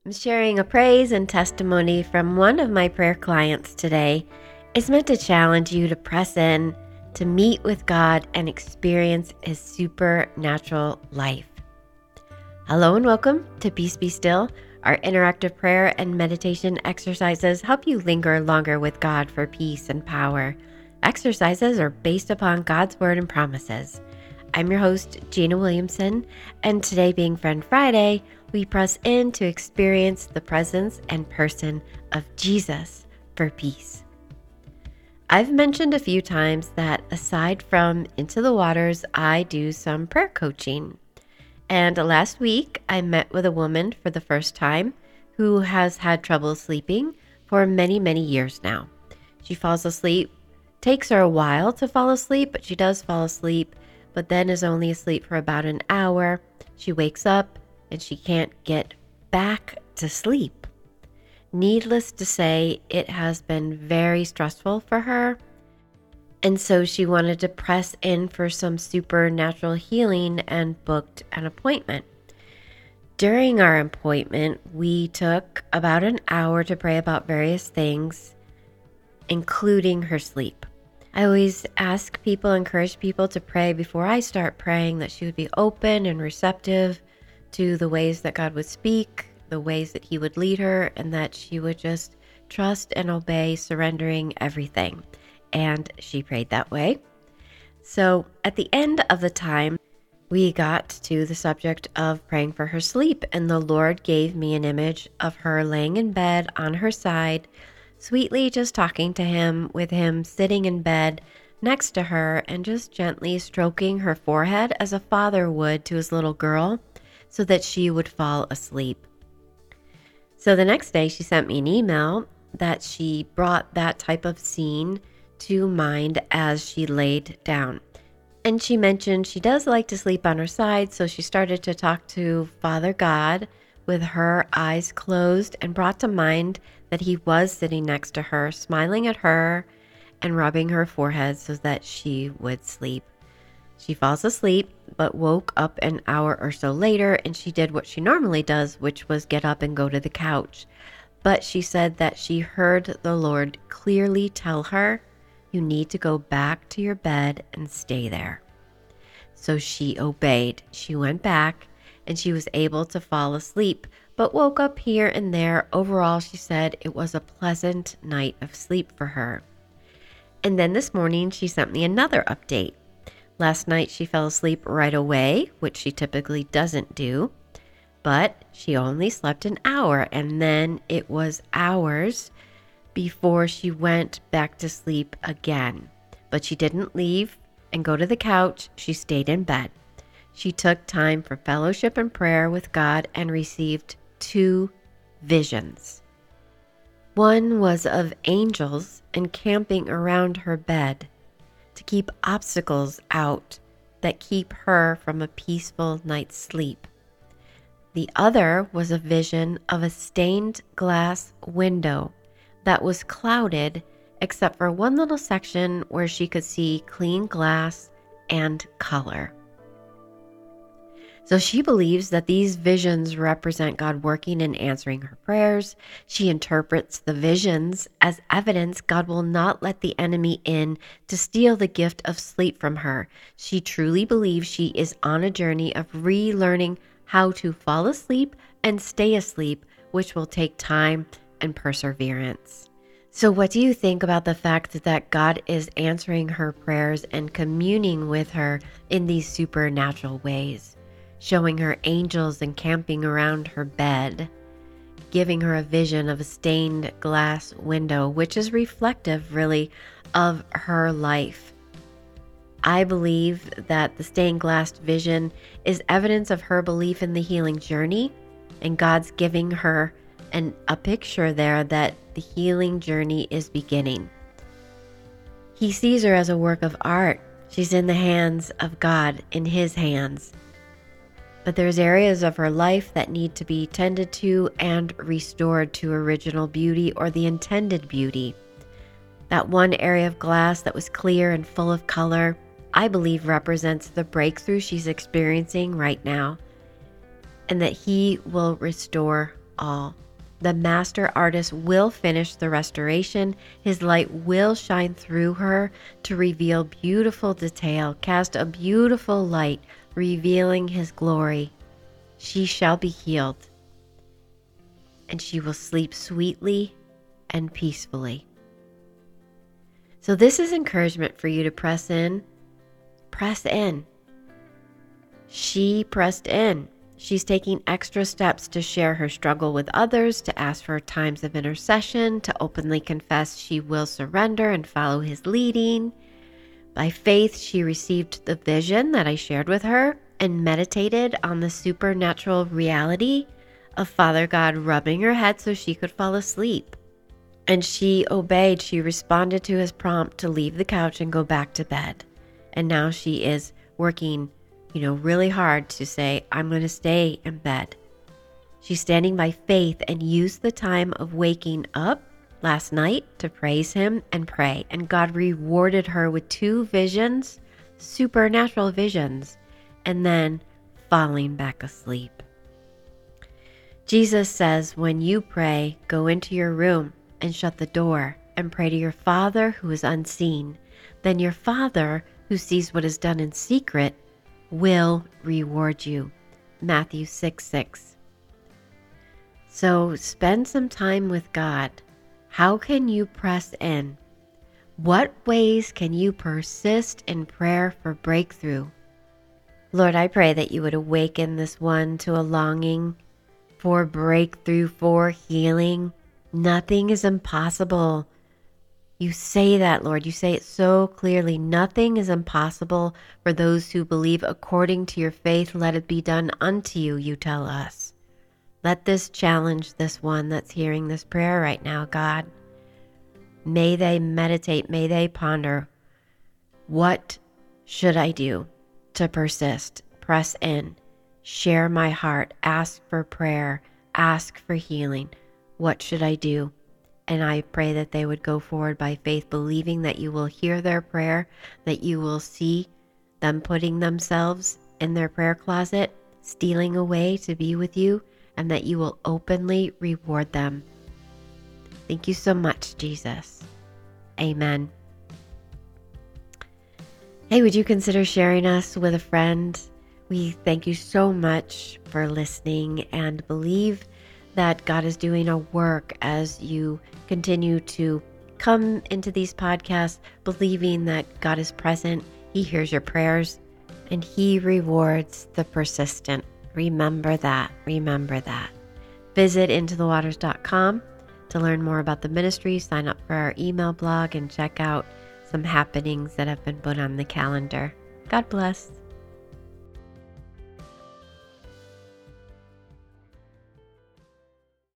I'm sharing a praise and testimony from one of my prayer clients today. It's meant to challenge you to press in, to meet with God and experience His supernatural life. Hello and welcome to Peace Be Still. Our interactive prayer and meditation exercises help you linger longer with God for peace and power. Exercises are based upon God's word and promises. I'm your host, Gina Williamson, and today being Friend Friday, we press in to experience the presence and person of Jesus for peace. I've mentioned a few times that aside from Into the Waters, I do some prayer coaching. And last week, I met with a woman for the first time who has had trouble sleeping for many, many years now. She falls asleep. Takes her a while to fall asleep, but she does fall asleep, but then is only asleep for about an hour. She wakes up and she can't get back to sleep. Needless to say, it has been very stressful for her. And so she wanted to press in for some supernatural healing and booked an appointment. During our appointment, we took about an hour to pray about various things, including her sleep. I always encourage people to pray before I start praying, that she would be open and receptive to the ways that God would speak, the ways that He would lead her, and that she would just trust and obey, surrendering everything. And she prayed that way. So at the end of the time, we got to the subject of praying for her sleep, and the Lord gave me an image of her laying in bed on her side, sweetly just talking to Him, with Him sitting in bed next to her and just gently stroking her forehead as a father would to his little girl so that she would fall asleep. So the next day she sent me an email that she brought that type of scene to mind as she laid down. And she mentioned she does like to sleep on her side, so she started to talk to Father God with her eyes closed and brought to mind that He was sitting next to her, smiling at her and rubbing her forehead so that she would sleep. She falls asleep, but woke up an hour or so later, and she did what she normally does, which was get up and go to the couch. But she said that she heard the Lord clearly tell her, "You need to go back to your bed and stay there." So she obeyed. She went back, and she was able to fall asleep, but woke up here and there. Overall, she said it was a pleasant night of sleep for her. And then this morning, she sent me another update. Last night, she fell asleep right away, which she typically doesn't do, but she only slept an hour, and then it was hours before she went back to sleep again. But she didn't leave and go to the couch. She stayed in bed. She took time for fellowship and prayer with God and received 2 visions. One was of angels encamping around her bed to keep obstacles out that keep her from a peaceful night's sleep. The other was a vision of a stained glass window that was clouded except for one little section where she could see clean glass and color. So she believes that these visions represent God working and answering her prayers. She interprets the visions as evidence God will not let the enemy in to steal the gift of sleep from her. She truly believes she is on a journey of relearning how to fall asleep and stay asleep, which will take time and perseverance. So what do you think about the fact that God is answering her prayers and communing with her in these supernatural ways? Showing her angels encamping around her bed, giving her a vision of a stained glass window, which is reflective, really, of her life. I believe that the stained glass vision is evidence of her belief in the healing journey, and God's giving her a picture there that the healing journey is beginning. He sees her as a work of art. She's in the hands of God, in His hands. But there's areas of her life that need to be tended to and restored to original beauty, or the intended beauty. That one area of glass that was clear and full of color, I believe represents the breakthrough she's experiencing right now, and that He will restore all. The master artist will finish the restoration. His light will shine through her to reveal beautiful detail, cast a beautiful light, revealing his glory. She shall be healed, and she will sleep sweetly and peacefully. So this is encouragement for you to press in. Press in. She pressed in. She's taking extra steps to share her struggle with others, to ask for times of intercession, to openly confess she will surrender and follow his leading. By faith, she received the vision that I shared with her and meditated on the supernatural reality of Father God rubbing her head so she could fall asleep. And she obeyed. She responded to his prompt to leave the couch and go back to bed. And now she is working really hard to say, I'm going to stay in bed. She's standing by faith and used the time of waking up last night to praise him and pray. And God rewarded her with 2 visions, supernatural visions, and then falling back asleep. Jesus says, when you pray, go into your room and shut the door and pray to your Father who is unseen. Then your Father who sees what is done in secret will reward you. Matthew 6:6. So spend some time with God. How can you press in? What ways can you persist in prayer for breakthrough? Lord, I pray that you would awaken this one to a longing for breakthrough, for healing. Nothing is impossible. You say that, Lord. You say it so clearly. Nothing is impossible for those who believe. According to your faith, let it be done unto you, you tell us. Let this challenge this one that's hearing this prayer right now, God. May they meditate, may they ponder, what should I do to persist, press in, share my heart, ask for prayer, ask for healing. What should I do? And I pray that they would go forward by faith, believing that you will hear their prayer, that you will see them putting themselves in their prayer closet, stealing away to be with you, and that you will openly reward them. Thank you so much, Jesus. Amen. Hey, would you consider sharing us with a friend? We thank you so much for listening and believe that God is doing a work as you continue to come into these podcasts, believing that God is present, he hears your prayers, and he rewards the persistent. Remember that. Remember that. Visit intothewaters.com to learn more about the ministry, sign up for our email blog, and check out some happenings that have been put on the calendar. God bless.